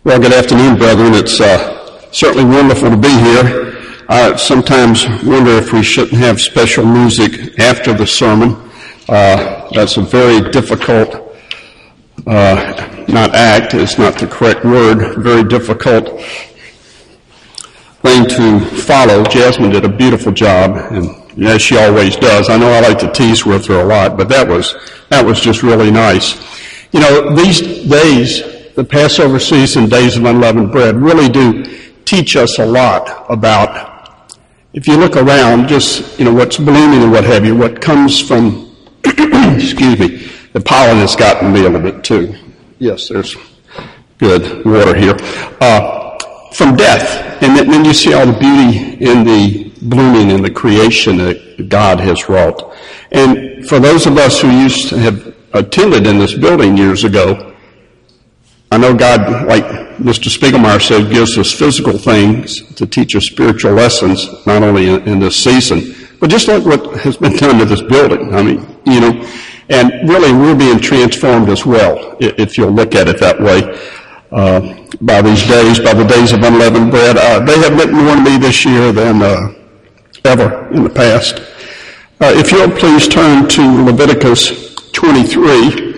Well, good afternoon, brethren. It's certainly wonderful to be here. I sometimes wonder if we shouldn't have special music after the sermon. That's a very difficult, not act, it's not the correct word, very difficult thing to follow. Jasmine did a beautiful job, and as she always does. I know I like to tease with her a lot, but that was just really nice. You know, these days, the Passover season, Days of Unleavened Bread, really do teach us a lot about, if you look around, just, what's blooming and what have you, what comes from, excuse me, the pollen has gotten me a little bit too. Yes, there's good water here. From death, and then you see all the beauty in the blooming and the creation that God has wrought. And for those of us who used to have attended in this building years ago, I know God, like Mr. Spiegelmeier said, gives us physical things to teach us spiritual lessons, not only in this season, but just like what has been done to this building. I mean, and really we're being transformed as well, if you'll look at it that way, by these days, by the Days of Unleavened Bread. They have meant more to me this year than ever in the past. If you'll please turn to Leviticus 23.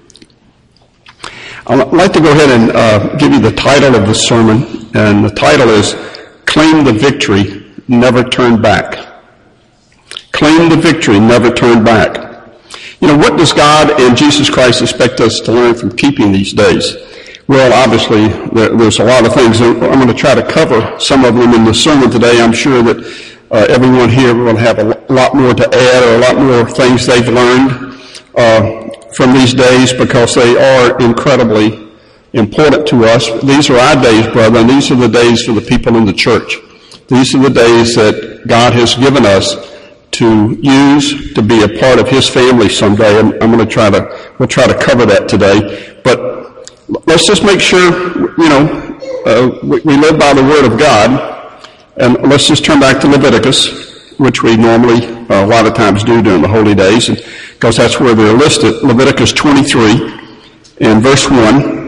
I'd like to go ahead and give you the title of the sermon, and the title is Claim the Victory, Never Turn Back. Claim the victory, never turn back. What does God and Jesus Christ expect us to learn from keeping these days? Well, obviously, there's a lot of things. I'm going to try to cover some of them in the sermon today. I'm sure that everyone here will have a lot more to add, or a lot more things they've learned from these days, because they are incredibly important to us. These are our days, brother, and these are the days for the people in the church. These are the days that God has given us to use to be a part of His family someday, and we'll try to cover that today. But let's just make sure, we live by the Word of God, and let's just turn back to Leviticus, which we normally a lot of times do during the holy days, because that's where they're listed. Leviticus 23 and verse 1.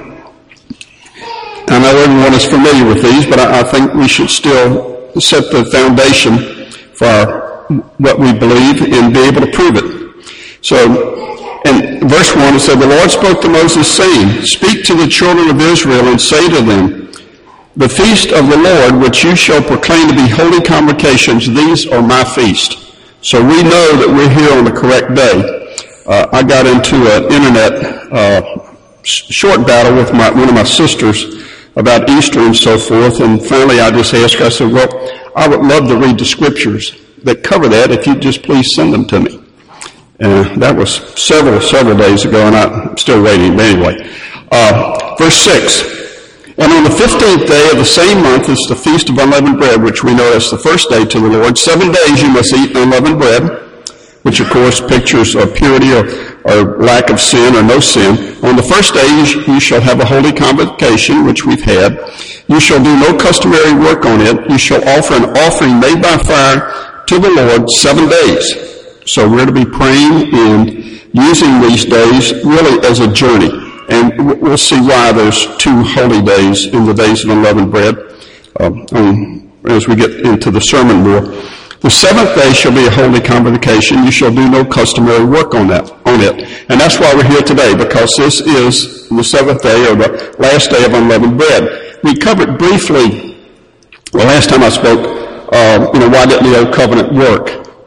I know everyone is familiar with these, but I think we should still set the foundation for what we believe and be able to prove it. So, in verse 1, it said, "The Lord spoke to Moses, saying, Speak to the children of Israel, and say to them, The feast of the Lord, which you shall proclaim to be holy convocations, these are my feast." So we know that we're here on the correct day. I got into an internet short battle with one of my sisters about Easter and so forth, and finally I just asked her, I said, well, I would love to read the scriptures that cover that if you'd just please send them to me. And that was several days ago, and I'm still waiting. But anyway, verse 6. "And on the 15th day of the same month is the Feast of Unleavened Bread, which we know as the first day to the Lord. 7 days you must eat unleavened bread," which of course pictures of purity or lack of sin or no sin. "On the first day you shall have a holy convocation," which we've had. "You shall do no customary work on it. You shall offer an offering made by fire to the Lord 7 days. So we're to be praying and using these days really as a journey. And we'll see why there's 2 holy days in the Days of Unleavened Bread as we get into the sermon more. "The 7th day shall be a holy convocation. You shall do no customary work on it." And that's why we're here today, because this is the 7th day, or the last day of unleavened bread. We covered briefly, the last time I spoke, why didn't the Old Covenant work?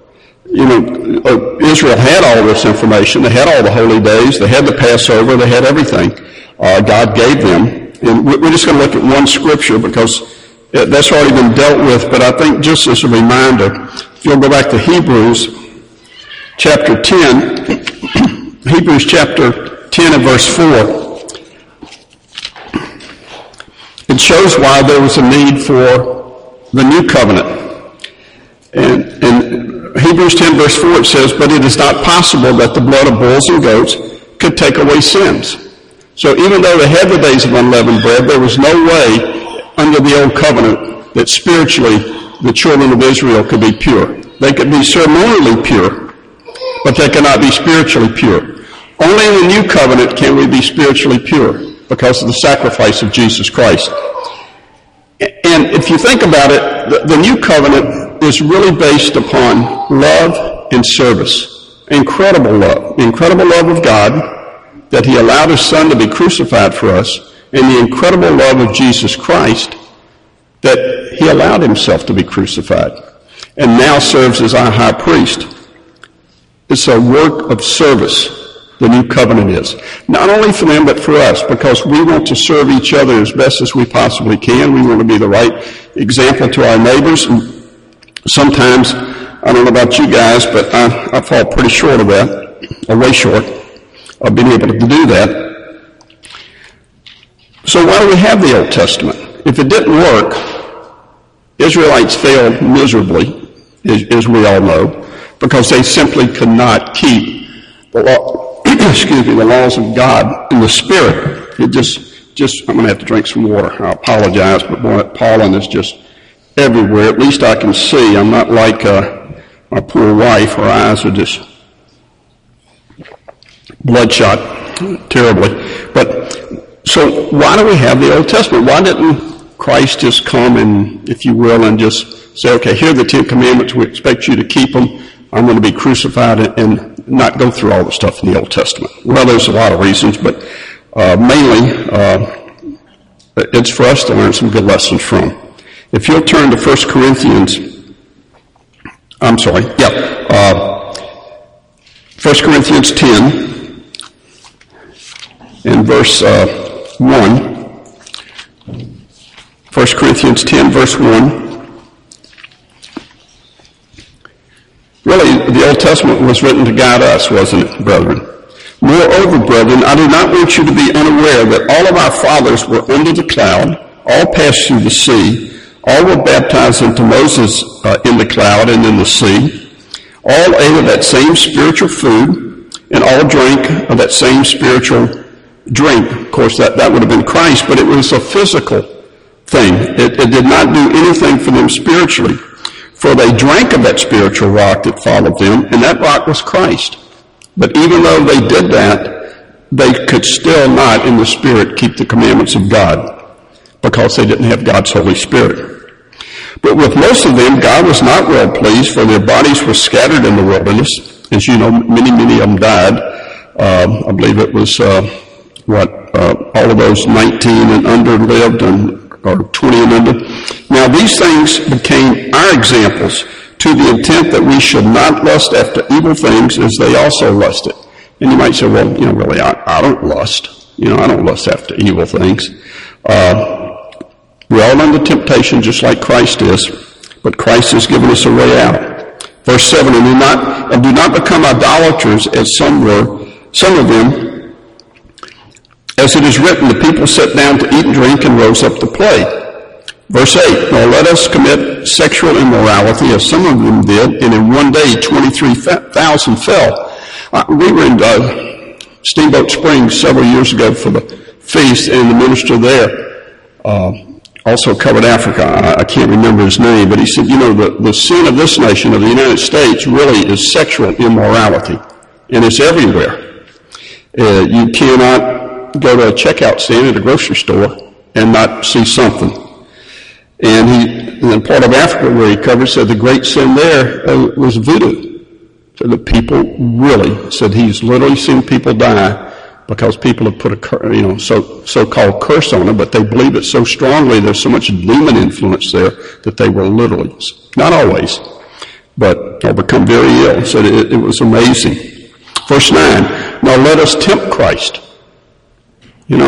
Israel had all this information. They had all the holy days. They had the Passover. They had everything God gave them. And we're just going to look at one scripture because that's already been dealt with. But I think just as a reminder, if you'll go back to Hebrews chapter 10, Hebrews chapter 10 and verse 4, it shows why there was a need for the new covenant. And Hebrews 10 verse 4, it says, "But it is not possible that the blood of bulls and goats could take away sins." So even though they had the days of unleavened bread, there was no way under the old covenant that spiritually the children of Israel could be pure. They could be ceremonially pure, but they cannot be spiritually pure. Only in the new covenant can we be spiritually pure. because of the sacrifice of Jesus Christ. And if you think about it, the new covenant is really based upon love and service. Incredible love. The incredible love of God, that he allowed his son to be crucified for us, and the incredible love of Jesus Christ, that he allowed himself to be crucified and now serves as our high priest. It's a work of service, the new covenant is. Not only for them, but for us, because we want to serve each other as best as we possibly can. We want to be the right example to our neighbors. And sometimes, I don't know about you guys, but I fall pretty short of that, or way short of being able to do that. So why do we have the Old Testament? If it didn't work, Israelites failed miserably, as we all know, because they simply could not keep the law, the laws of God in the Spirit. It just, I'm going to have to drink some water. I apologize, but boy, pollen is just everywhere. At least I can see. I'm not like my poor wife. Her eyes are just bloodshot terribly. But so why do we have the Old Testament? Why didn't Christ just come and, if you will, and just say, okay, here are the 10 Commandments. We expect you to keep them. I'm going to be crucified, and not go through all the stuff in the Old Testament. Well, there's a lot of reasons, but mainly it's for us to learn some good lessons from. If you'll turn to 1 Corinthians, 1 Corinthians 10 and verse 1. 1 Corinthians 10, verse 1. Really, the Old Testament was written to guide us, wasn't it, brethren? Moreover, brethren, I do not want you to be unaware that all of our fathers were under the cloud, all passed through the sea, all were baptized into Moses in the cloud and in the sea, all ate of that same spiritual food, and all drank of that same spiritual drink. Of course, that would have been Christ, but it was a physical thing. It did not do anything for them spiritually. For they drank of that spiritual rock that followed them, and that rock was Christ. But even though they did that, they could still not, in the Spirit, keep the commandments of God, because they didn't have God's Holy Spirit. But with most of them, God was not well pleased, for their bodies were scattered in the wilderness. As you know, many of them died. I believe it was, all of those 19 and under lived, or 20 and under. Now these things became our examples, to the intent that we should not lust after evil things as they also lusted. And you might say, well, really, I don't lust. I don't lust after evil things. We're all under temptation just like Christ is, but Christ has given us a way out. Verse 7, and do not become idolaters as some of them. As it is written, the people sat down to eat and drink and rose up to play. Verse 8, nor let us commit sexual immorality as some of them did, and in one day 23,000 fell. We were in Steamboat Springs several years ago for the feast, and the minister there also covered Africa. I can't remember his name, but he said, the sin of this nation, of the United States, really is sexual immorality, and it's everywhere. You cannot go to a checkout stand at a grocery store and not see something. And in part of Africa where he covered, said the great sin there was voodoo. So the people really said he's literally seen people die because people have put a so-called curse on them, but they believe it so strongly, there's so much demon influence there that they were literally, not always, but become very ill. So it was amazing. Verse 9, now let us tempt Christ. We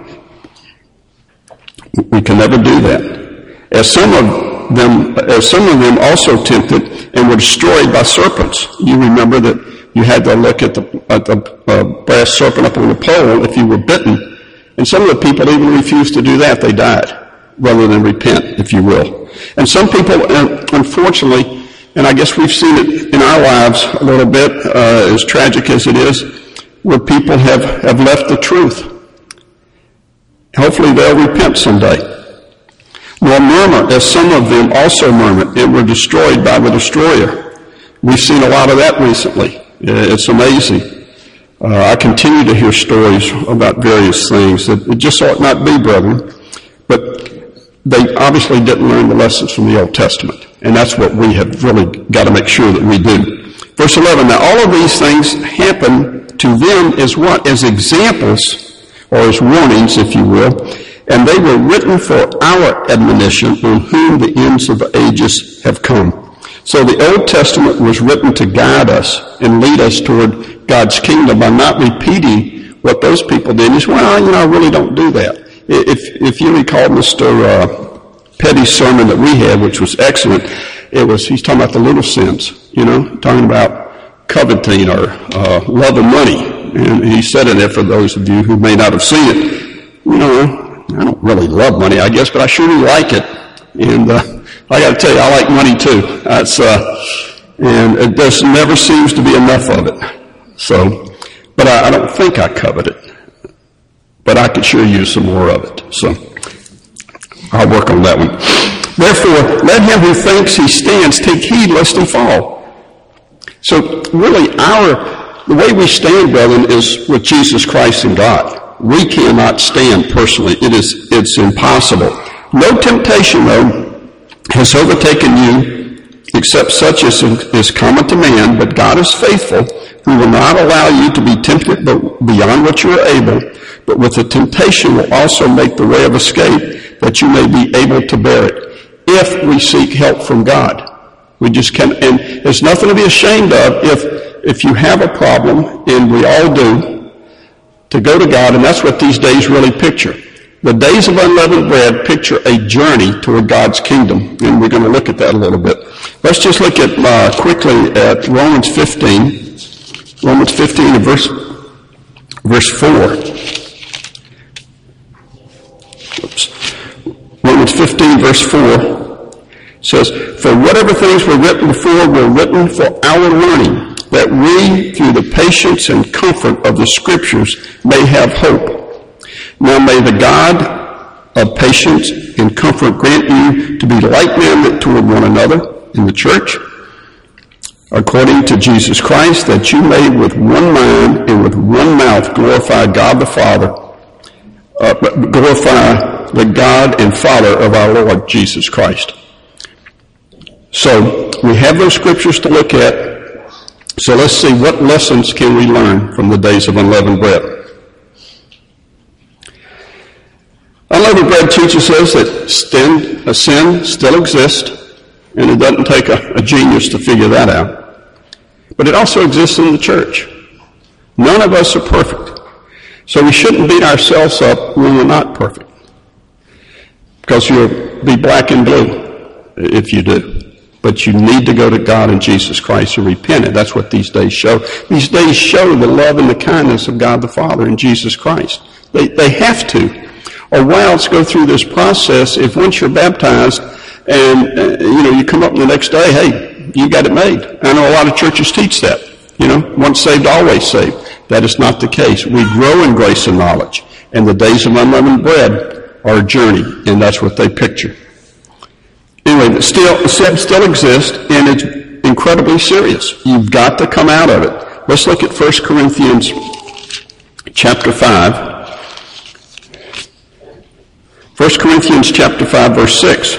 can never do that. As some of them also tempted and were destroyed by serpents. You remember that you had to look at the brass serpent up on the pole if you were bitten. And some of the people even refused to do that. They died rather than repent, if you will. And some people, unfortunately, and I guess we've seen it in our lives a little bit, as tragic as it is, where people have left the truth. Hopefully they'll repent someday. Nor murmur, as some of them also murmured, and were destroyed by the destroyer. We've seen a lot of that recently. It's amazing. I continue to hear stories about various things that it just ought not be, brethren. But they obviously didn't learn the lessons from the Old Testament. And that's what we have really got to make sure that we do. Verse 11, now all of these things happen to them as what? As examples, or as warnings, if you will. And they were written for our admonition, on whom the ends of the ages have come. So the Old Testament was written to guide us and lead us toward God's kingdom by not repeating what those people did. You say, well, I really don't do that. If you recall Mr. Petty's sermon that we had, which was excellent, he's talking about the little sins, talking about coveting or love of money. And he said in there, for those of you who may not have seen it, I don't really love money, I guess, but I sure do like it. And I got to tell you, I like money too. And it just never seems to be enough of it. So, but I don't think I covet it. But I could sure use some more of it. So, I'll work on that one. Therefore, let him who thinks he stands take heed lest he fall. So, really, the way we stand, brethren, is with Jesus Christ and God. We cannot stand personally. It's impossible. No temptation, though, has overtaken you, except such as is common to man, but God is faithful, who will not allow you to be tempted beyond what you are able, but with the temptation will also make the way of escape, that you may be able to bear it, if we seek help from God. We just can't, and there's nothing to be ashamed of if you have a problem, and we all do, to go to God, and that's what these days really picture. The days of unleavened bread picture a journey toward God's kingdom, and we're going to look at that a little bit. Let's just look at quickly at Romans 15. Romans 15 and verse 4. Romans 15 verse 4 says, for whatever things were written before were written for our learning, that we, through the patience and comfort of the Scriptures, may have hope. Now may the God of patience and comfort grant you to be like-minded toward one another in the church, according to Jesus Christ, that you may with one mind and with one mouth glorify God the Father, glorify the God and Father of our Lord Jesus Christ. So we have those scriptures to look at. So let's see, what lessons can we learn from the days of unleavened bread? Unleavened bread teaches us that sin still exists, and it doesn't take a genius to figure that out. But it also exists in the church. None of us are perfect. So we shouldn't beat ourselves up when we're not perfect, because you'll be black and blue if you do. But you need to go to God and Jesus Christ and repent. And that's what these days show. These days show the love and the kindness of God the Father and Jesus Christ. They have to. Or why else go through this process if once you're baptized and you come up the next day, hey, you got it made. I know a lot of churches teach that. Once saved, always saved. That is not the case. We grow in grace and knowledge. And the days of unleavened bread are a journey, and that's what they picture. Anyway, sin still exists, and it's incredibly serious. You've got to come out of it. Let's look at 1 Corinthians chapter 5. 1 Corinthians chapter 5, verse 6.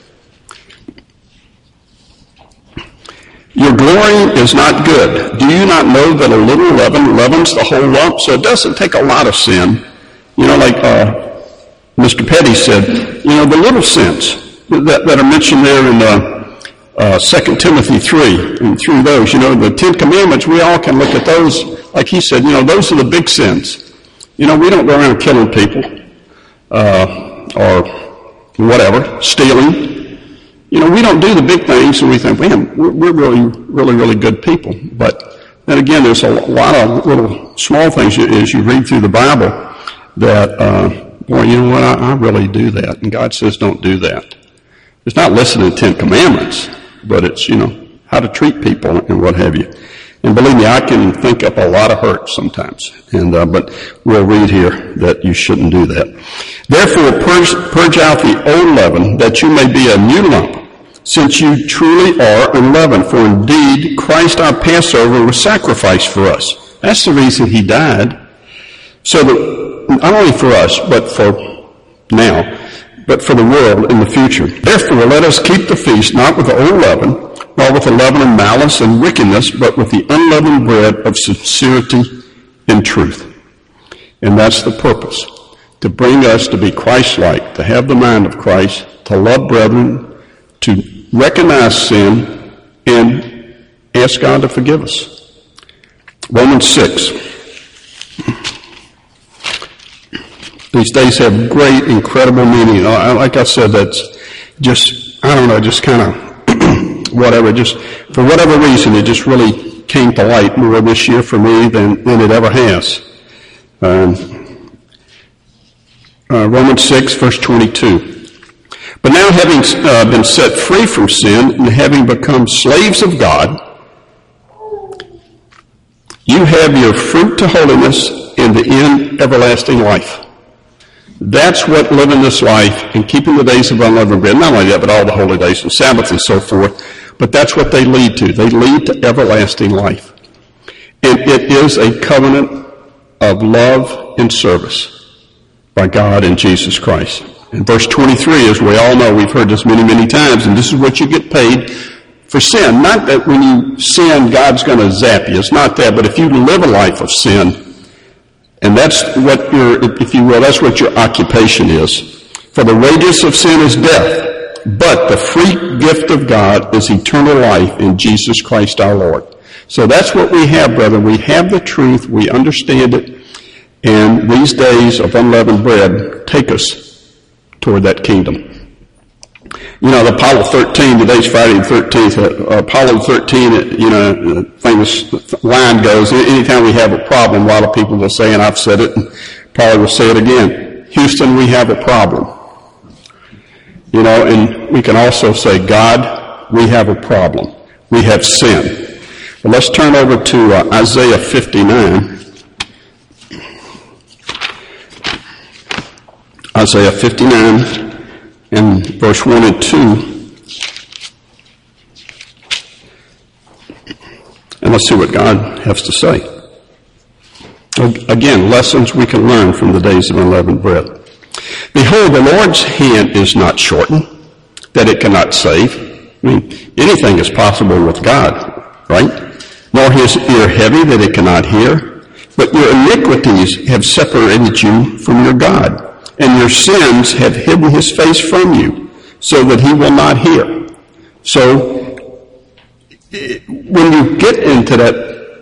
Your glorying is not good. Do you not know that a little leaven leavens the whole lump? So it doesn't take a lot of sin. Like Mr. Petty said, the little sins that are mentioned there in 2 Timothy 3, and through those, the Ten Commandments, we all can look at those, like he said, those are the big sins. We don't go around killing people, or whatever, stealing. We don't do the big things, and we think, man, we're really, really, really good people. But then again, there's a lot of little small things as you read through the Bible that, I really do that. And God says don't do that. It's not listed in the Ten Commandments, but it's, how to treat people and what have you. And believe me, I can think up a lot of hurt sometimes. But we'll read here that you shouldn't do that. Therefore, purge out the old leaven, that you may be a new lump, since you truly are unleavened. For indeed, Christ our Passover was sacrificed for us. That's the reason he died. So that not only for us, but for now, but for the world in the future. Therefore, let us keep the feast not with the old leaven, nor with the leaven of malice and wickedness, but with the unleavened bread of sincerity and truth. And that's the purpose, to bring us to be Christ-like, to have the mind of Christ, to love brethren, to recognize sin, and ask God to forgive us. Romans 6. These days have great, incredible meaning. Like I said, that's just, I don't know, just kind of whatever, just for whatever reason, it just really came to light more this year for me than it ever has. Romans 6, verse 22. But now having been set free from sin and having become slaves of God, you have your fruit to holiness and the end everlasting life. That's what living this life and keeping the days of unleavened bread, not only that, but all the holy days and Sabbath and so forth, but that's what they lead to. They lead to everlasting life. And it is a covenant of love and service by God and Jesus Christ. And verse 23, as we all know, we've heard this many, many times, and this is what you get paid for sin. Not that when you sin, God's going to zap you. It's not that, but if you live a life of sin, and that's what if you will, that's what your occupation is. For the wages of sin is death, but the free gift of God is eternal life in Jesus Christ our Lord. So that's what we have, brother. We have the truth. We understand it. And these days of unleavened bread take us toward that kingdom. You know, the Apollo 13, today's Friday the 13th, Apollo 13, you know, the famous line goes, anytime we have a problem, a lot of people will say, and I've said it, and probably will say it again, Houston, we have a problem. You know, and we can also say, God, we have a problem. We have sin. Well, let's turn over to Isaiah 59. Isaiah 59. In verse 1 and 2, and let's see what God has to say. Again, lessons we can learn from the days of unleavened bread. Behold, the Lord's hand is not shortened, that it cannot save. I mean, anything is possible with God, right? Nor his ear heavy, that it cannot hear. But your iniquities have separated you from your God, and your sins have hidden his face from you, so that he will not hear. So, when you get into that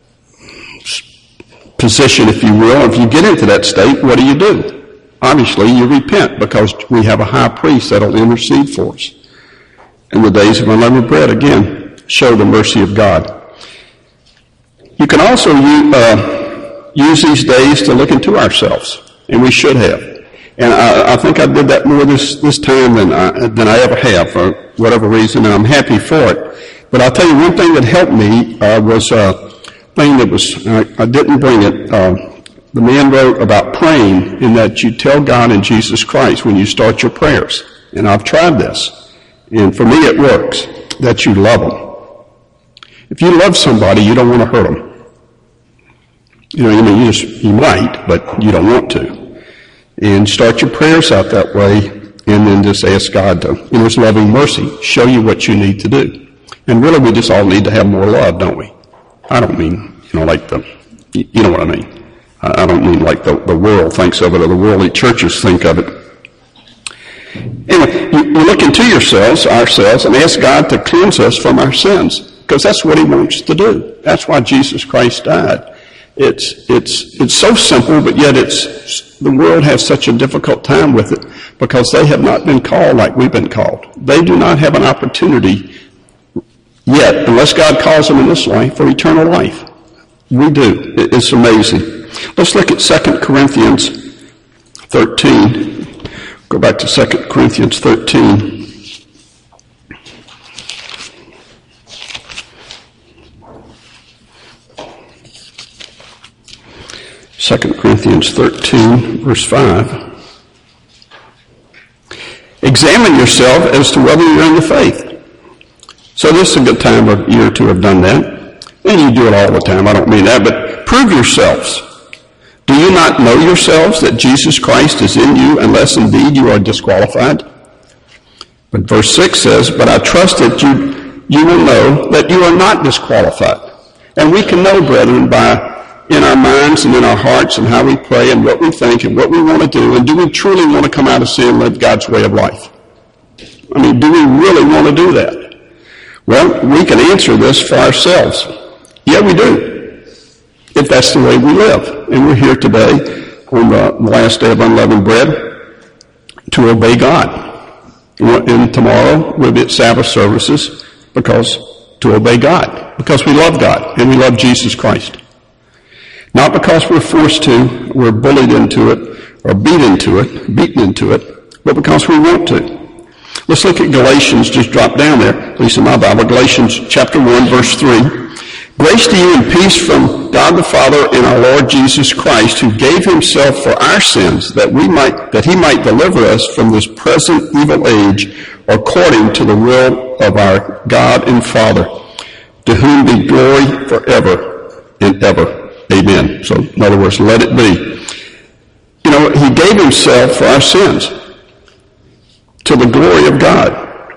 position, if you will, if you get into that state, what do? Obviously, you repent, because we have a high priest that'll intercede for us. In the days of unleavened bread, again, show the mercy of God. You can also use these days to look into ourselves, and we should have. And I think I did that more this time than I ever have for whatever reason, and I'm happy for it. But I'll tell you one thing that helped me was a thing that was, I didn't bring it, the man wrote about praying in that you tell God and Jesus Christ when you start your prayers. And I've tried this. And for me it works, that you love them. If you love somebody, you don't want to hurt them. You know, I mean, you might, but you don't want to. And start your prayers out that way, and then just ask God to, in his loving mercy, show you what you need to do. And really, we just all need to have more love, don't we? I don't mean, like you know what I mean. I don't mean like the world thinks of it, or the worldly churches think of it. Anyway, you look into ourselves, and ask God to cleanse us from our sins, because that's what he wants to do. That's why Jesus Christ died. It's so simple, but yet the world has such a difficult time with it, because they have not been called like we've been called. They do not have an opportunity yet, unless God calls them in this life, for eternal life. We do. It's amazing. Let's look at 2 Corinthians 13. Go back to 2 Corinthians 13. Second Corinthians 13, verse 5. Examine yourself as to whether you're in the faith. So this is a good time of year to have done that. And you do it all the time, I don't mean that, but prove yourselves. Do you not know yourselves that Jesus Christ is in you, unless indeed you are disqualified? But verse 6 says, but I trust that you will know that you are not disqualified. And we can know, brethren, in our minds and in our hearts and how we pray and what we think and what we want to do, and do we truly want to come out of sin and live God's way of life? I mean, do we really want to do that? Well, we can answer this for ourselves. Yeah, we do, if that's the way we live. And we're here today on the last day of unleavened bread to obey God. And tomorrow we'll be at Sabbath services to obey God, because we love God and we love Jesus Christ. Not because we're forced to, we're bullied into it, or beaten into it, but because we want to. Let's look at Galatians, just drop down there, at least in my Bible, Galatians chapter 1, verse 3. Grace to you and peace from God the Father and our Lord Jesus Christ, who gave himself for our sins, that he might deliver us from this present evil age, according to the will of our God and Father, to whom be glory forever and ever. Amen. So, in other words, let it be. You know, he gave himself for our sins, to the glory of God.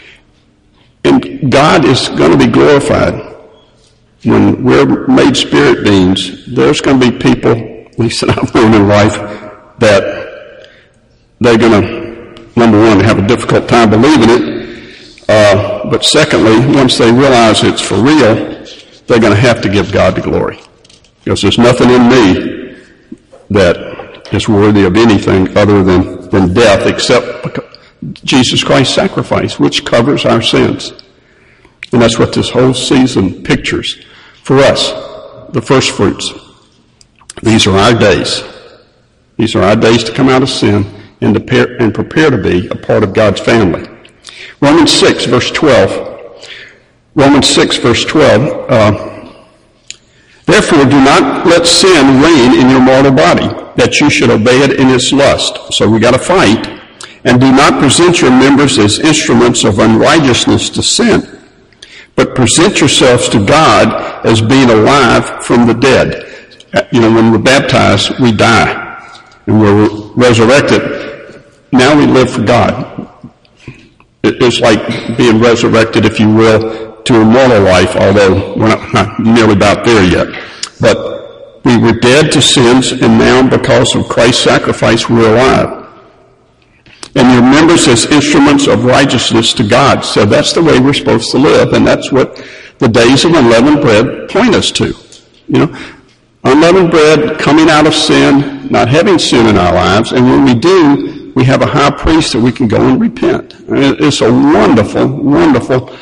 And God is going to be glorified. When we're made spirit beings, there's going to be people, at least that I've known in life, that they're going to, number one, have a difficult time believing it. But secondly, once they realize it's for real, they're going to have to give God the glory. Because there's nothing in me that is worthy of anything other than death, except Jesus Christ's sacrifice, which covers our sins. And that's what this whole season pictures for us, the first fruits. These are our days. These are our days to come out of sin and prepare to be a part of God's family. Romans 6, verse 12. Romans 6, verse 12. Therefore, do not let sin reign in your mortal body, that you should obey it in its lust. So we got to fight. And do not present your members as instruments of unrighteousness to sin, but present yourselves to God as being alive from the dead. You know, when we're baptized, we die. And we're resurrected. Now we live for God. It's like being resurrected, if you will, to immortal life, although we're not nearly about there yet. But we were dead to sins, and now because of Christ's sacrifice, we're alive. And your members as instruments of righteousness to God. So that's the way we're supposed to live, and that's what the days of unleavened bread point us to. You know, unleavened bread, coming out of sin, not having sin in our lives, and when we do, we have a high priest that we can go and repent. It's a wonderful, wonderful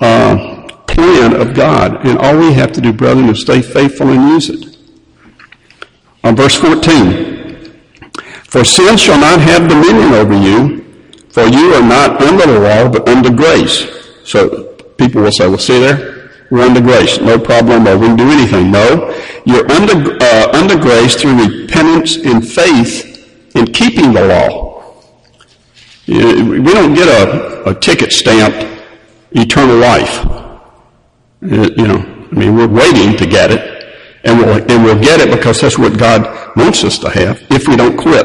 plan of God, and all we have to do, brethren, is stay faithful and use it. On verse 14. For sin shall not have dominion over you, for you are not under the law, but under grace. So people will say, well, see there? We're under grace. No problem, or we can do anything. No. You're under grace through repentance and faith in keeping the law. We don't get a ticket stamped eternal life. You know, I mean, we're waiting to get it. And we'll get it because that's what God wants us to have if we don't quit.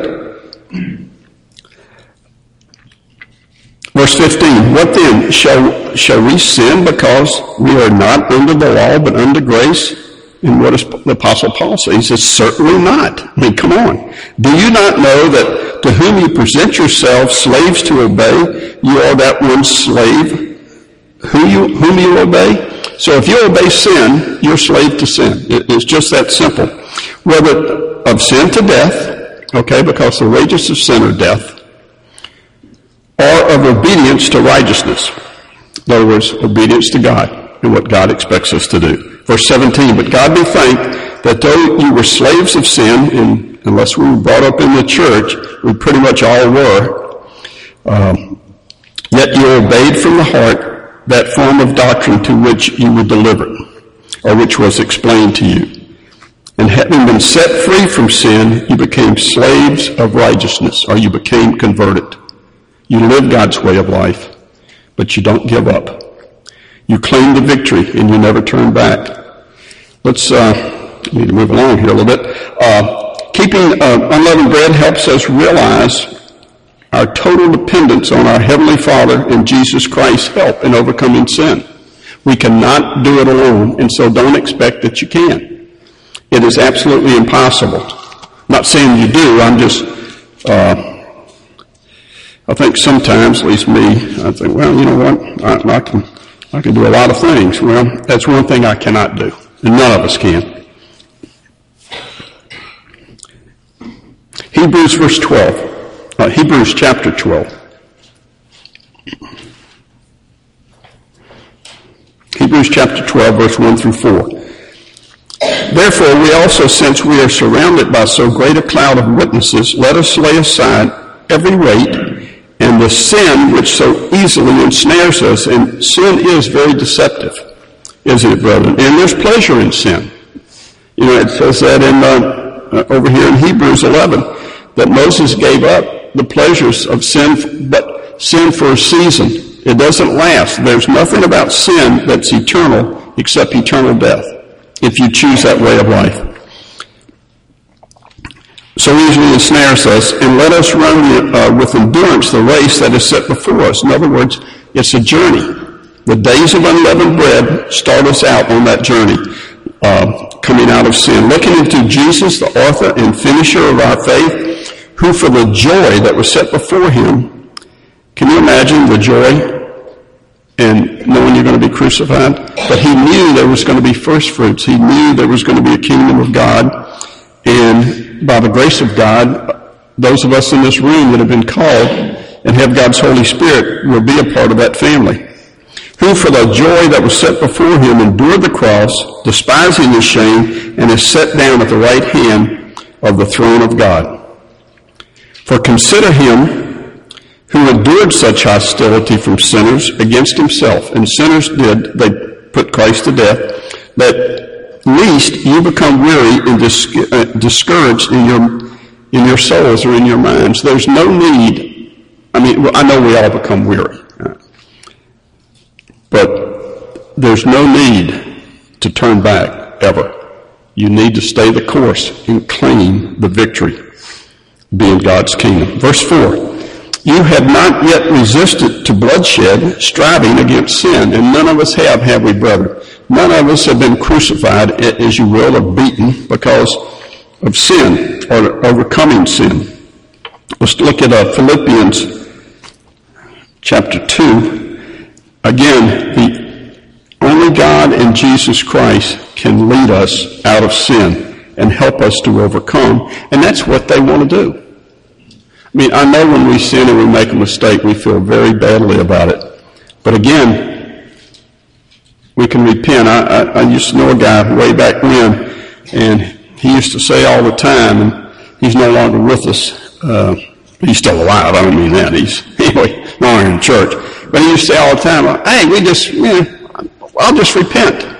Verse 15, what then? Shall we sin because we are not under the law but under grace? And what does the Apostle Paul say? He says, certainly not. I mean, come on. Do you not know that to whom you present yourselves slaves to obey, you are that one slave whom you obey? So if you obey sin, you're slave to sin. It's just that simple. Whether of sin to death, okay, because the wages of sin are death, or of obedience to righteousness. In other words, obedience to God and what God expects us to do. Verse 17, but God be thanked that though you were slaves of sin, and unless we were brought up in the church, we pretty much all were, yet you obeyed from the heart that form of doctrine to which you were delivered, or which was explained to you. And having been set free from sin, you became slaves of righteousness, or you became converted. You live God's way of life, but you don't give up. You claim the victory, and you never turn back. let's need to move along here a little bit. Keeping unleavened bread helps us realize our total dependence on our Heavenly Father and Jesus Christ's help in overcoming sin. We cannot do it alone, and so don't expect that you can. It is absolutely impossible. I'm not saying you do, I'm just, I think sometimes, at least me, I think, well, you know what, I can do a lot of things. Well, that's one thing I cannot do, and none of us can. Hebrews chapter 12. Hebrews chapter 12, verse 1 through 4. Therefore, we also, since we are surrounded by so great a cloud of witnesses, let us lay aside every weight and the sin which so easily ensnares us. And sin is very deceptive, isn't it, brethren? And there's pleasure in sin. You know, it says that in over here in Hebrews 11, that Moses gave up the pleasures of sin, but sin for a season. It doesn't last. There's nothing about sin that's eternal except eternal death, if you choose that way of life. So easily ensnares us, and let us run with endurance the race that is set before us. In other words, it's a journey. The days of unleavened bread start us out on that journey, coming out of sin. Looking into Jesus, the author and finisher of our faith, who for the joy that was set before him, can you imagine the joy and knowing you're going to be crucified? But he knew there was going to be first fruits. He knew there was going to be a kingdom of God. And by the grace of God, those of us in this room that have been called and have God's Holy Spirit will be a part of that family. Who for the joy that was set before him endured the cross, despising the shame, and is set down at the right hand of the throne of God. For consider him who endured such hostility from sinners against himself. And sinners they put Christ to death, that least you become weary and discouraged in your souls or in your minds. There's no need. I know we all become weary. But there's no need to turn back, ever. You need to stay the course and claim the victory, be in God's kingdom. Verse 4, you have not yet resisted to bloodshed, striving against sin. And none of us have we, brother? None of us have been crucified, as you will, or beaten because of sin, or overcoming sin. Let's look at Philippians chapter 2. Again, the only God and Jesus Christ can lead us out of sin and help us to overcome. And that's what they want to do. I know when we sin and we make a mistake, we feel very badly about it. But again, we can repent. I used to know a guy way back when, and he used to say all the time, and he's no longer with us. He's still alive. I don't mean that. He's anyway no longer in church. But he used to say all the time, hey, I'll just repent.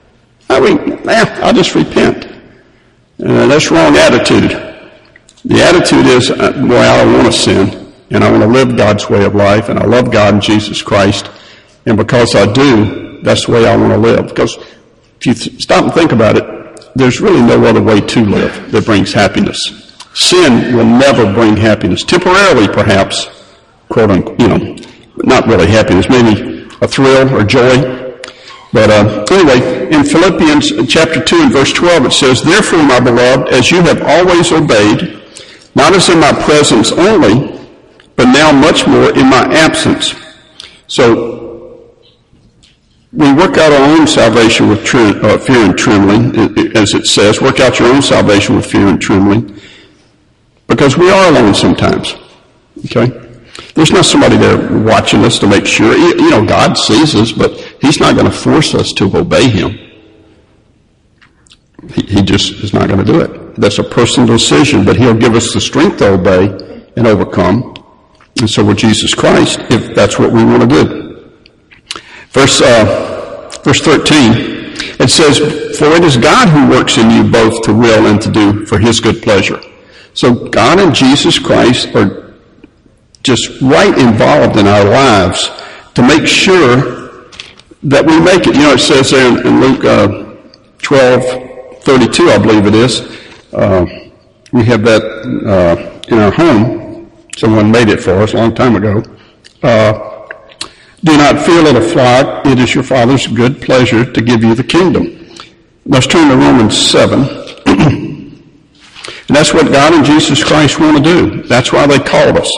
I'll just repent. That's wrong attitude. The attitude is, boy, I don't want to sin, and I want to live God's way of life, and I love God and Jesus Christ, and because I do, that's the way I want to live. Because if you stop and think about it, there's really no other way to live that brings happiness. Sin will never bring happiness. Temporarily, perhaps, quote unquote, not really happiness, maybe a thrill or joy. But anyway, in Philippians chapter 2 and verse 12, it says, therefore, my beloved, as you have always obeyed, not as in my presence only, but now much more in my absence. So, we work out our own salvation with fear and trembling, as it says. Work out your own salvation with fear and trembling, because we are alone sometimes. Okay? There's not somebody there watching us to make sure. God sees us, but he's not going to force us to obey him. He just is not going to do it. That's a personal decision, but he'll give us the strength to obey and overcome. And so will Jesus Christ, if that's what we want to do. Verse 13, it says, for it is God who works in you both to will and to do for his good pleasure. So God and Jesus Christ are just right involved in our lives to make sure that we make it. It says there in Luke 12:28, 12:32, I believe it is. We have that in our home. Someone made it for us a long time ago. Do not fear, little flock. It is your Father's good pleasure to give you the kingdom. Let's turn to Romans 7. And that's what God and Jesus Christ want to do. That's why they called us.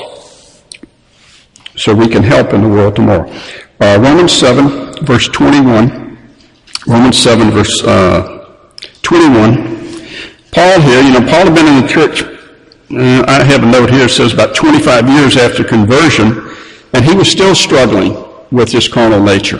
So we can help in the world tomorrow. Romans 7, verse 21. Romans 7, verse 21. Paul here, Paul had been in the church, I have a note here, it says about 25 years after conversion, and he was still struggling with his carnal nature.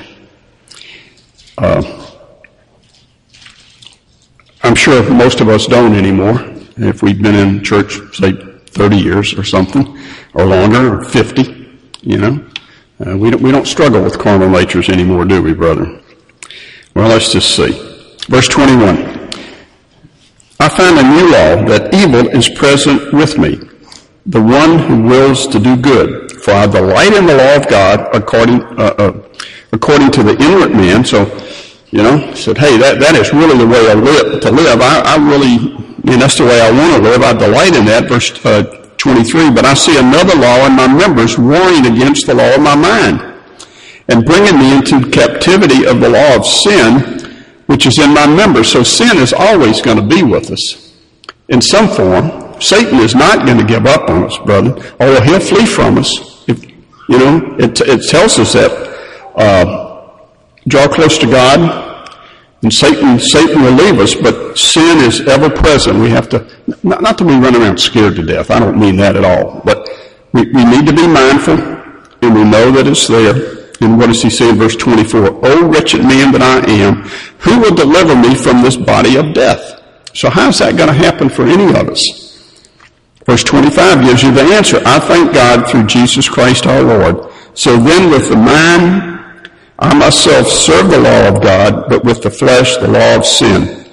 I'm sure most of us don't anymore. If we've been in church, say, 30 years or something, or longer, or 50, we don't struggle with carnal natures anymore, do we, brother? Well, let's just see. Verse 21. I find a new law, that evil is present with me, the one who wills to do good. For I delight in the law of God according to the inward man. So, said, hey, that is really the way to live. I really, that's the way I want to live. I delight in that. Verse 23, but I see another law in my members, warring against the law of my mind, and bringing me into captivity of the law of sin, which is in my members. So sin is always going to be with us in some form. Satan is not going to give up on us, brother, although he'll flee from us. It tells us that draw close to God, and Satan will leave us, but sin is ever present. We have to, not that we run around scared to death. I don't mean that at all, but we need to be mindful, and we know that it's there. And what does he say in verse 24? O wretched man that I am, who will deliver me from this body of death? So how's that going to happen for any of us? Verse 25 gives you the answer. I thank God through Jesus Christ our Lord. So then with the mind, I myself serve the law of God, but with the flesh, the law of sin.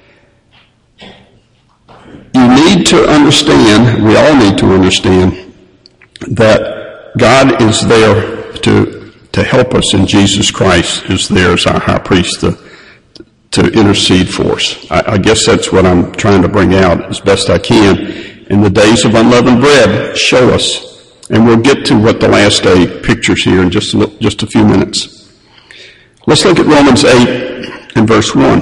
You need to understand, we all need to understand, that God is there to help us, and Jesus Christ is there as our high priest to intercede for us. I guess that's what I'm trying to bring out as best I can. In the days of unleavened bread, show us. And we'll get to what the last day pictures here in just a few minutes. Let's look at Romans 8 and verse 1.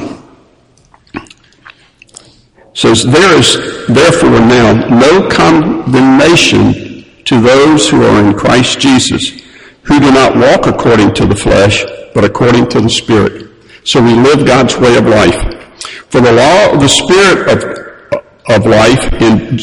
It says, there is therefore now no condemnation to those who are in Christ Jesus, who do not walk according to the flesh, but according to the Spirit. So we live God's way of life. For the law of the Spirit of life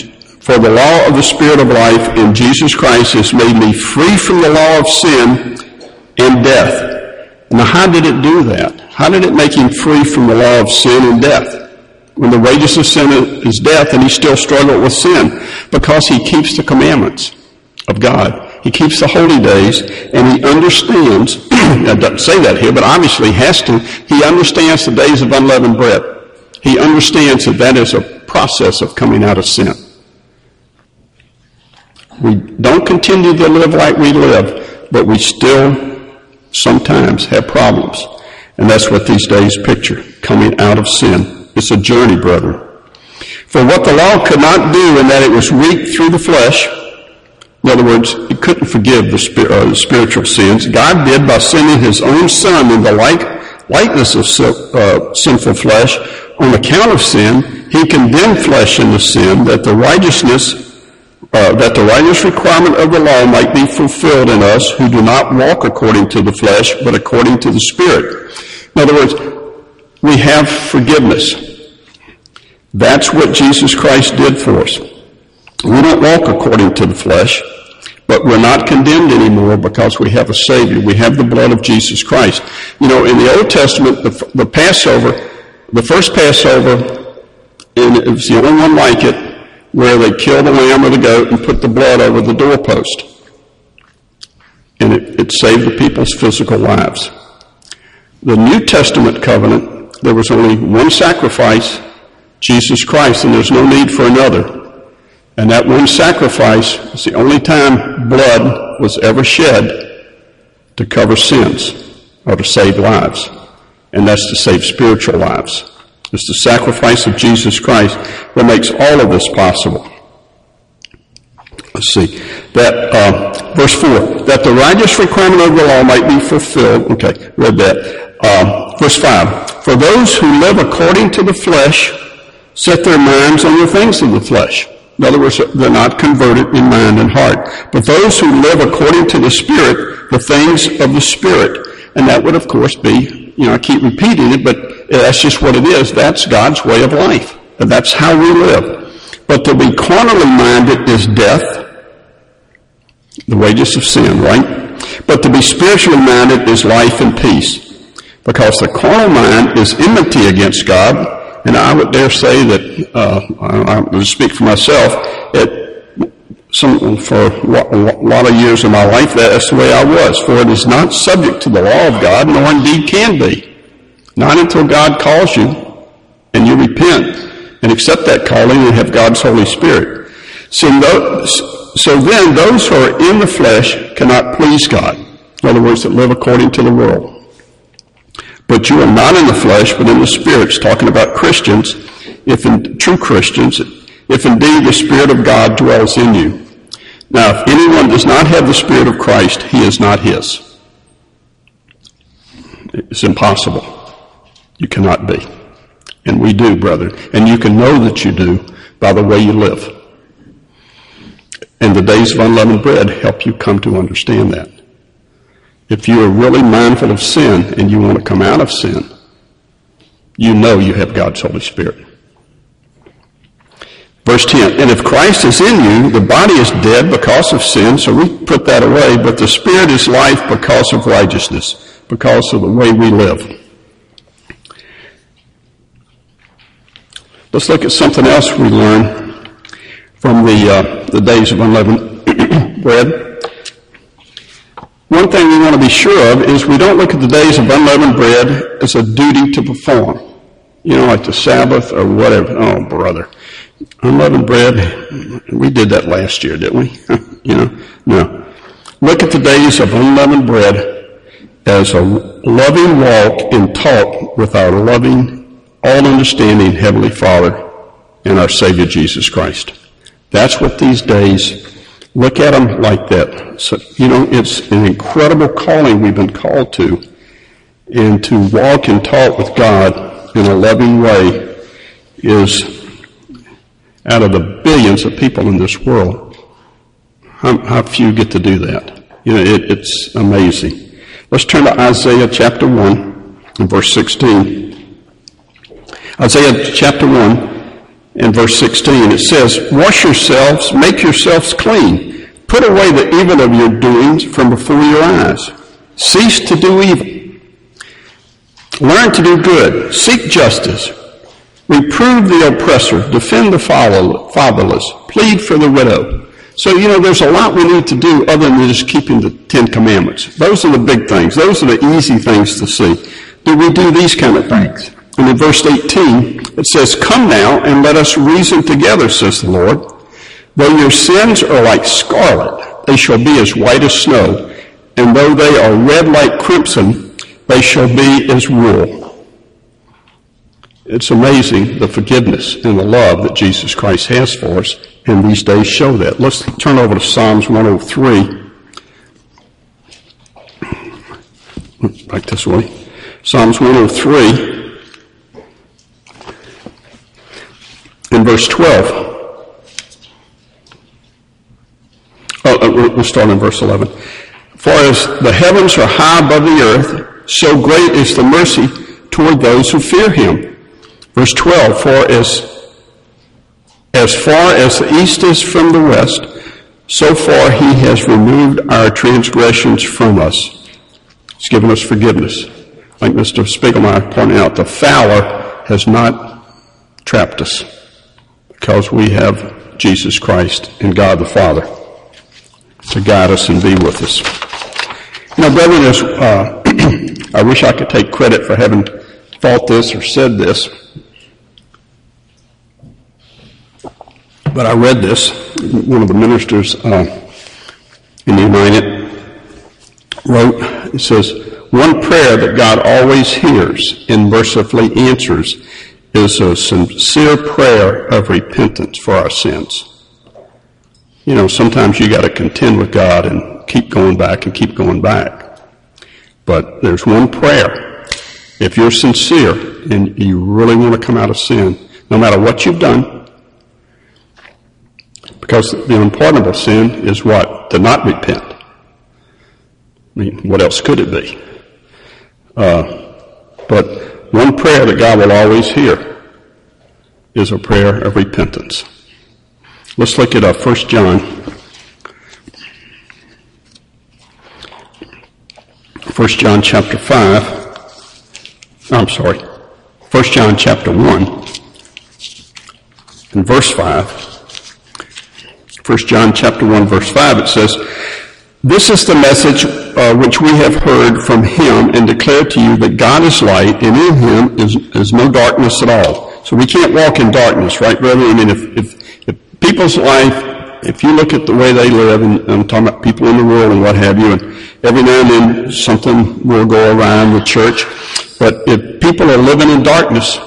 in Jesus Christ has made me free from the law of sin and death. Now, how did it do that? How did it make him free from the law of sin and death? When the wages of sin is death, and he still struggled with sin, because he keeps the commandments of God. He keeps the holy days, and he understands, I don't say that here, but obviously has to, he understands the days of unleavened bread. He understands that is a process of coming out of sin. We don't continue to live like we live, but we still sometimes have problems. And that's what these days picture, coming out of sin. It's a journey, brother. For what the law could not do in that it was weak through the flesh, in other words, it couldn't forgive the spiritual sins, God did by sending his own Son in the likeness of sinful flesh. On account of sin, he condemned flesh into sin, that the righteous requirement of the law might be fulfilled in us who do not walk according to the flesh, but according to the Spirit. In other words, we have forgiveness. That's what Jesus Christ did for us. We don't walk according to the flesh, but we're not condemned anymore because we have a Savior. We have the blood of Jesus Christ. In the Old Testament, the Passover, the first Passover, and it was the only one like it, where they killed the lamb or the goat and put the blood over the doorpost. And it saved the people's physical lives. The New Testament covenant, there was only one sacrifice, Jesus Christ, and there's no need for another. And that one sacrifice was the only time blood was ever shed to cover sins or to save lives. And that's to save spiritual lives. It's the sacrifice of Jesus Christ that makes all of this possible. Let's see. That, verse 4, that the righteous requirement of the law might be fulfilled. Okay, read that. Verse 5, for those who live according to the flesh set their minds on the things of the flesh. In other words, they're not converted in mind and heart. But those who live according to the Spirit, the things of the Spirit. And that would, of course, be, I keep repeating it, but that's just what it is. That's God's way of life. And that's how we live. But to be carnally minded is death, the wages of sin, right? But to be spiritually minded is life and peace. Because the carnal mind is enmity against God. And I would dare say that, I'm going to speak for myself, for a lot of years of my life, that's the way I was. For it is not subject to the law of God, nor indeed can be. Not until God calls you and you repent and accept that calling and have God's Holy Spirit. So then those who are in the flesh cannot please God. In other words, that live according to the world. But you are not in the flesh, but in the Spirit. It's talking about Christians, true Christians, if indeed the Spirit of God dwells in you. Now, if anyone does not have the Spirit of Christ, he is not his. It's impossible. You cannot be. And we do, brother. And you can know that you do by the way you live. And the days of unleavened bread help you come to understand that. If you are really mindful of sin and you want to come out of sin, you know you have God's Holy Spirit. Verse 10, and if Christ is in you, the body is dead because of sin, so we put that away, but the Spirit is life because of righteousness, because of the way we live. Let's look at something else we learn from the days of unleavened bread. One thing we want to be sure of is we don't look at the days of unleavened bread as a duty to perform. Like the Sabbath or whatever. Oh, brother. Unleavened bread, we did that last year, didn't we? No. Look at the days of unleavened bread as a loving walk and talk with our loving, all-understanding Heavenly Father and our Savior Jesus Christ. That's what these days, look at them like that. So, it's an incredible calling we've been called to. And to walk and talk with God in a loving way is, out of the billions of people in this world, how few get to do that? It's amazing. Let's turn to Isaiah chapter 1 and verse 16. Isaiah chapter 1 and verse 16, it says, wash yourselves, make yourselves clean. Put away the evil of your doings from before your eyes. Cease to do evil. Learn to do good. Seek justice. Reprove the oppressor. Defend the fatherless. Plead for the widow. So, there's a lot we need to do other than just keeping the Ten Commandments. Those are the big things. Those are the easy things to see. Do we do these kind of things? And in verse 18, it says, come now and let us reason together, says the Lord. Though your sins are like scarlet, they shall be as white as snow. And though they are red like crimson, they shall be as wool. It's amazing the forgiveness and the love that Jesus Christ has for us, and these days show that. Let's turn over to Psalms 103. Back this way. Psalms 103 in verse 12. We'll start in verse 11. For as the heavens are high above the earth, so great is the mercy toward those who fear him. Verse 12, for as far as the east is from the west, so far he has removed our transgressions from us. He's given us forgiveness. Like Mr. Spiegelmeier pointed out, the fowler has not trapped us because we have Jesus Christ and God the Father to guide us and be with us. Brethren, I wish I could take credit for having thought this or said this. But I read this. One of the ministers in the United wrote, it says, one prayer that God always hears and mercifully answers is a sincere prayer of repentance for our sins. You know, sometimes you got to contend with God and keep going back and keep going back. But there's one prayer. If you're sincere and you really want to come out of sin, no matter what you've done, because the unpardonable sin is what? To not repent. I mean, what else could it be? But one prayer that God will always hear is a prayer of repentance. Let's look at 1 John. 1 John chapter 5. I'm sorry. 1 John chapter 1 and verse 5. 1 John chapter 1 verse 5, it says, "This is the message which we have heard from him and declare to you that God is light, and in him is no darkness at all." So we can't walk in darkness, right, brother? I mean, if people's life, if you look at the way they live, and I'm talking about people in the world and what have you, and every now and then something will go around the church, but if people are living in darkness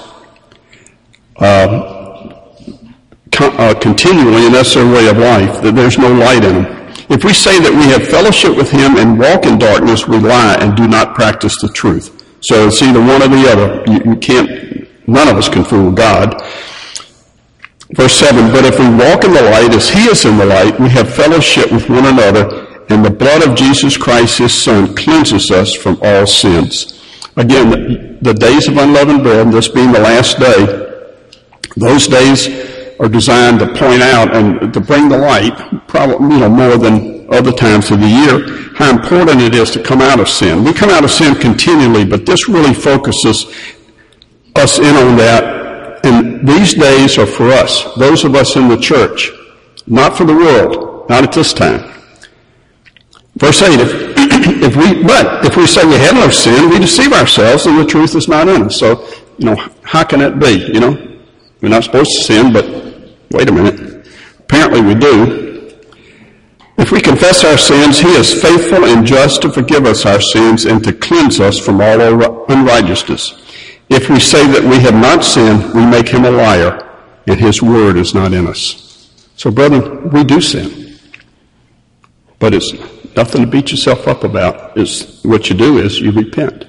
continually, and that's their way of life, that there's no light in them. If we say that we have fellowship with him and walk in darkness, we lie and do not practice the truth. So it's either one or the other. You can't, none of us can fool God. Verse 7, "But if we walk in the light as he is in the light, we have fellowship with one another, and the blood of Jesus Christ, his Son, cleanses us from all sins." Again, the days of unleavened bread, this being the last day, those days are designed to point out and to bring the light, probably, more than other times of the year, how important it is to come out of sin. We come out of sin continually, but this really focuses us in on that. And these days are for us, those of us in the church, not for the world, not at this time. Verse 8, if we say we have no sin, we deceive ourselves and the truth is not in us. So, how can that be? We're not supposed to sin, but wait a minute. Apparently we do. If we confess our sins, he is faithful and just to forgive us our sins and to cleanse us from all unrighteousness. If we say that we have not sinned, we make him a liar, and his word is not in us. So, brethren, we do sin. But it's nothing to beat yourself up about. What you do is you repent.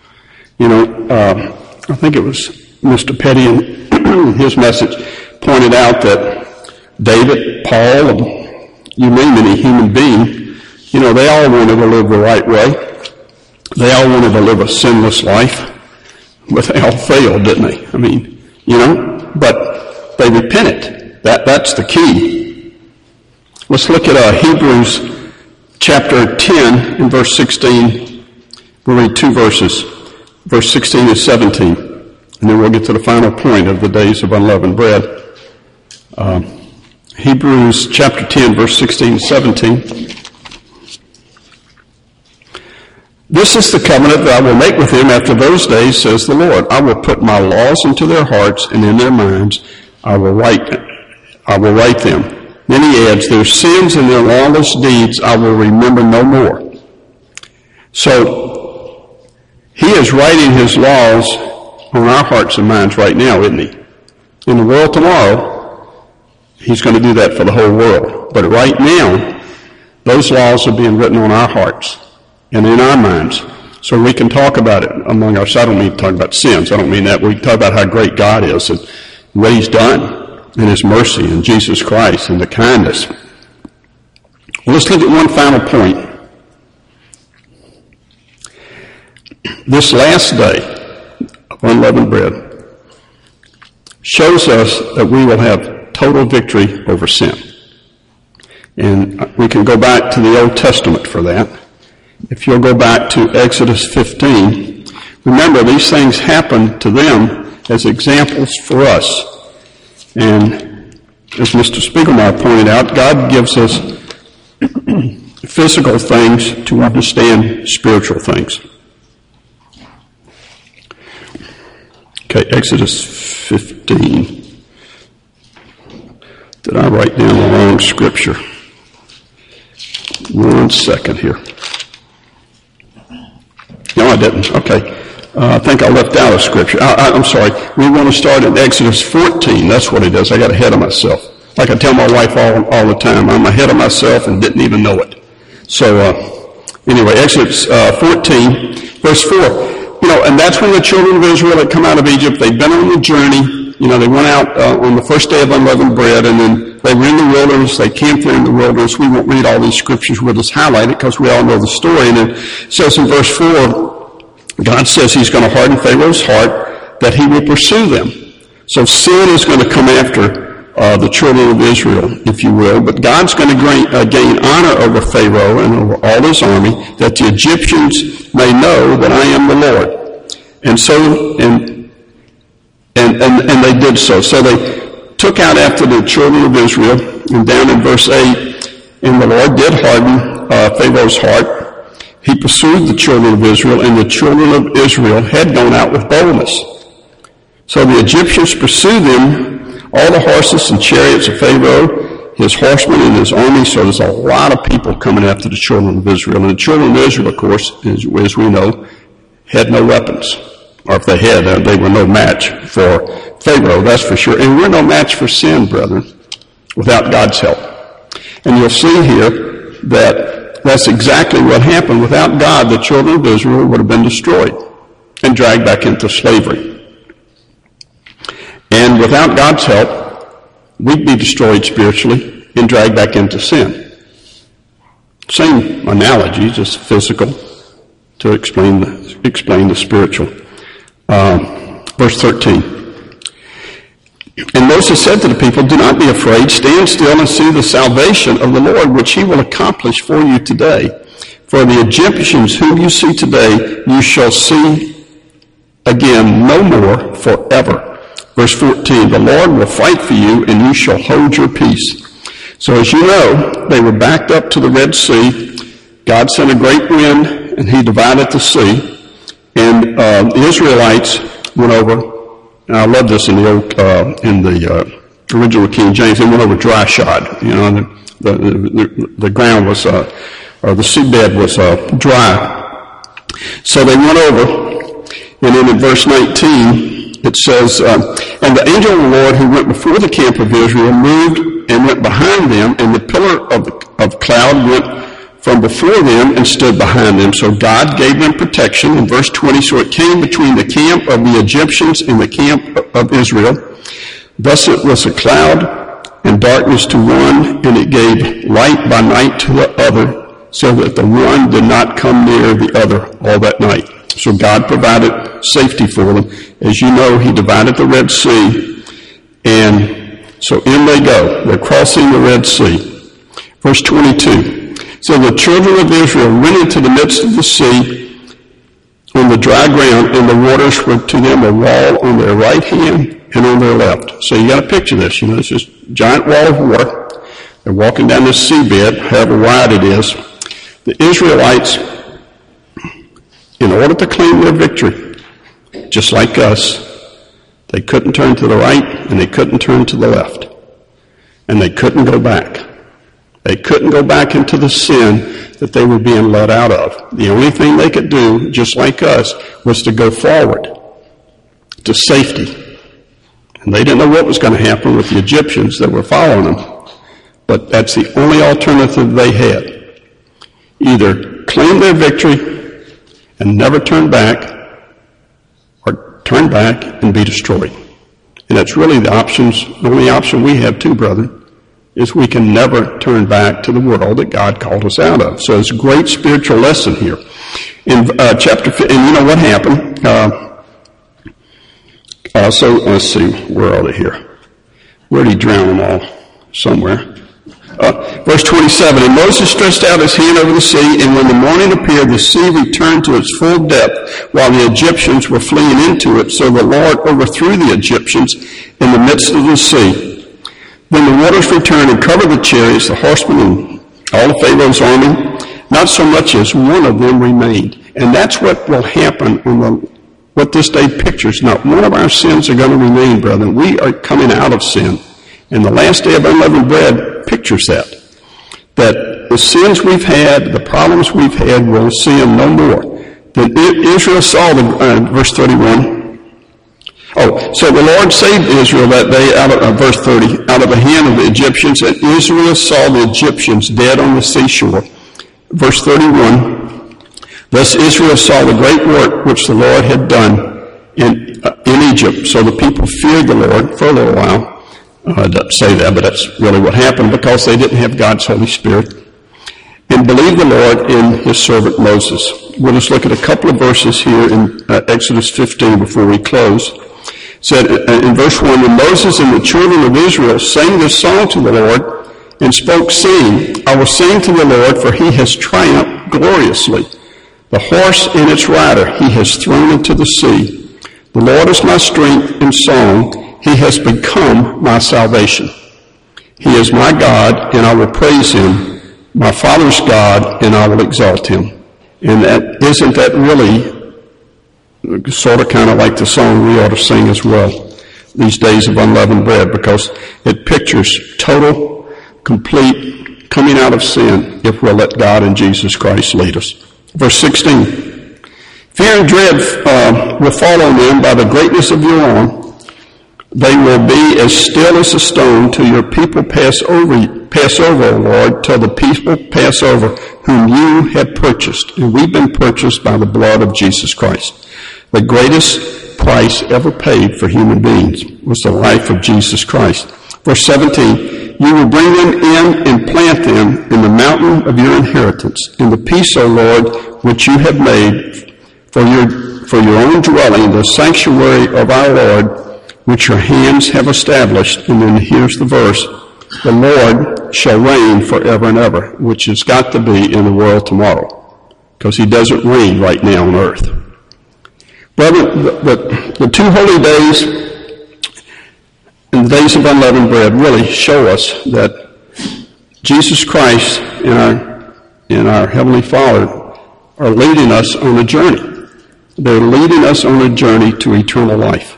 I think it was Mr. Petty in his message pointed out that David, Paul, and you name any human being, they all wanted to live the right way. They all wanted to live a sinless life. But they all failed, didn't they? I mean, but they repented. That's the key. Let's look at Hebrews chapter 10 and verse 16. We'll read two verses, verse 16 and 17. And then we'll get to the final point of the days of unleavened bread. Hebrews chapter 10, verse 16 and 17. "This is the covenant that I will make with them after those days, says the Lord. I will put my laws into their hearts, and in their minds I will write them." Then he adds, "Their sins and their lawless deeds I will remember no more." So, he is writing his laws on our hearts and minds right now, isn't he? In the world tomorrow, he's going to do that for the whole world. But right now, those laws are being written on our hearts and in our minds. So we can talk about it among ourselves. I don't mean to talk about sins. I don't mean that. We talk about how great God is and what he's done and his mercy and Jesus Christ and the kindness. Well, let's look at one final point. This last day of unleavened bread shows us that we will have total victory over sin. And we can go back to the Old Testament for that. If you'll go back to Exodus 15, remember these things happened to them as examples for us. And as Mr. Spiegelmeier pointed out, God gives us physical things to understand spiritual things. Okay, Exodus 15. Did I write down the wrong scripture? 1 second here. No, I didn't. Okay. I think I left out a scripture. I'm sorry. We want to start in Exodus 14. That's what it is. I got ahead of myself. Like I tell my wife all the time, I'm ahead of myself and didn't even know it. So anyway, Exodus 14, verse 4. And that's when the children of Israel had come out of Egypt. They'd been on the journey. They went out on the first day of unleavened bread, and then they were in the wilderness. They camped there in the wilderness. We won't read all these scriptures. We'll just highlight it because we all know the story. And it says in verse 4, God says he's going to harden Pharaoh's heart that he will pursue them. So sin is going to come after the children of Israel, if you will. But God's going to gain honor over Pharaoh and over all his army, that the Egyptians may know that I am the Lord. And so, and they did so. So they took out after the children of Israel, and down in verse 8, and the Lord did harden Pharaoh's heart. He pursued the children of Israel, and the children of Israel had gone out with boldness. So the Egyptians pursued them, all the horses and chariots of Pharaoh, his horsemen and his army. So there's a lot of people coming after the children of Israel. And the children of Israel, of course, as we know, had no weapons. Or if they had, they were no match for Pharaoh, that's for sure. And we're no match for sin, brethren, without God's help. And you'll see here that that's exactly what happened. Without God, the children of Israel would have been destroyed and dragged back into slavery. And without God's help, we'd be destroyed spiritually and dragged back into sin. Same analogy, just physical, to explain the spiritual. Verse 13. And Moses said to the people, do not be afraid. Stand still and see the salvation of the Lord, which he will accomplish for you today. For the Egyptians whom you see today, you shall see again no more forever. Verse 14, the Lord will fight for you, and you shall hold your peace. So as you know, they were backed up to the Red Sea. God sent a great wind, and he divided the sea. And the Israelites went over. And I love this in the original King James. They went over dry shod. The ground was, or the seabed was dry. So they went over, and then in verse 19 it says, and the angel of the Lord who went before the camp of Israel moved and went behind them, and the pillar of cloud went from before them and stood behind them. So God gave them protection. In verse 20, so it came between the camp of the Egyptians and the camp of Israel. Thus it was a cloud and darkness to one, and it gave light by night to the other, so that the one did not come near the other all that night. So God provided safety for them. As you know, he divided the Red Sea, and so in they go. They're crossing the Red Sea. Verse 22. So the children of Israel went into the midst of the sea on the dry ground, and the waters were to them a wall on their right hand and on their left. So you got to picture this. It's this giant wall of water. They're walking down this seabed, however wide it is. The Israelites, in order to claim their victory, just like us, they couldn't turn to the right and they couldn't turn to the left. And they couldn't go back. They couldn't go back into the sin that they were being led out of. The only thing they could do, just like us, was to go forward to safety. And they didn't know what was going to happen with the Egyptians that were following them. But that's the only alternative they had. Either claim their victory and never turn back, or turn back and be destroyed. And that's really the only option we have too, brother, is we can never turn back to the world that God called us out of. So it's a great spiritual lesson here. In chapter 15, and you know what happened? So let's see, where are they here? Where did he drown them all? Somewhere. Verse 27, and Moses stretched out his hand over the sea, and when the morning appeared, the sea returned to its full depth, while the Egyptians were fleeing into it. So the Lord overthrew the Egyptians in the midst of the sea. Then the waters returned and covered the chariots, the horsemen, and all of Pharaoh's army. Not so much as one of them remained. And that's what will happen what this day pictures. Not one of our sins are going to remain, brother. We are coming out of sin. And the last day of unleavened bread pictures that. That the sins we've had, the problems we've had, we'll see them no more. Then Israel saw verse 31. So the Lord saved Israel that day verse 30, out of the hand of the Egyptians, and Israel saw the Egyptians dead on the seashore. Verse 31, thus Israel saw the great work which the Lord had done in Egypt. So the people feared the Lord for a little while. I don't say that, but that's really what happened, because they didn't have God's Holy Spirit, and believed the Lord in his servant Moses. We'll just look at a couple of verses here in Exodus 15 before we close. It said in verse 1, when Moses and the children of Israel sang this song to the Lord and spoke, saying, I will sing to the Lord, for he has triumphed gloriously. The horse and its rider he has thrown into the sea. The Lord is my strength and song. He has become my salvation. He is my God, and I will praise him, my Father's God, and I will exalt him. And isn't that really sort of kind of like the song we ought to sing as well, these days of unleavened bread, because it pictures total, complete coming out of sin if we'll let God and Jesus Christ lead us. Verse 16, fear and dread will fall on them by the greatness of your arm. They will be as still as a stone till your people pass over, O Lord, till the people pass over whom you have purchased. And we've been purchased by the blood of Jesus Christ. The greatest price ever paid for human beings was the life of Jesus Christ. Verse 17, you will bring them in and plant them in the mountain of your inheritance, in the peace, O Lord, which you have made for your own dwelling, the sanctuary of our Lord, which your hands have established. And then here's the verse, the Lord shall reign forever and ever, which has got to be in the world tomorrow, because he doesn't reign right now on earth. Brother, the 2 holy days and the days of unleavened bread really show us that Jesus Christ and our Heavenly Father are leading us on a journey. They're leading us on a journey to eternal life.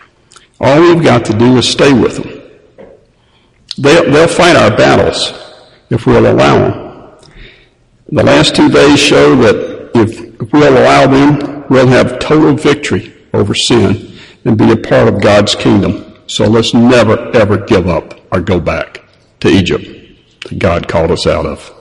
All we've got to do is stay with them. They'll fight our battles if we'll allow them. The last 2 days show that if we'll allow them, we'll have total victory over sin and be a part of God's kingdom. So let's never, ever give up or go back to Egypt that God called us out of.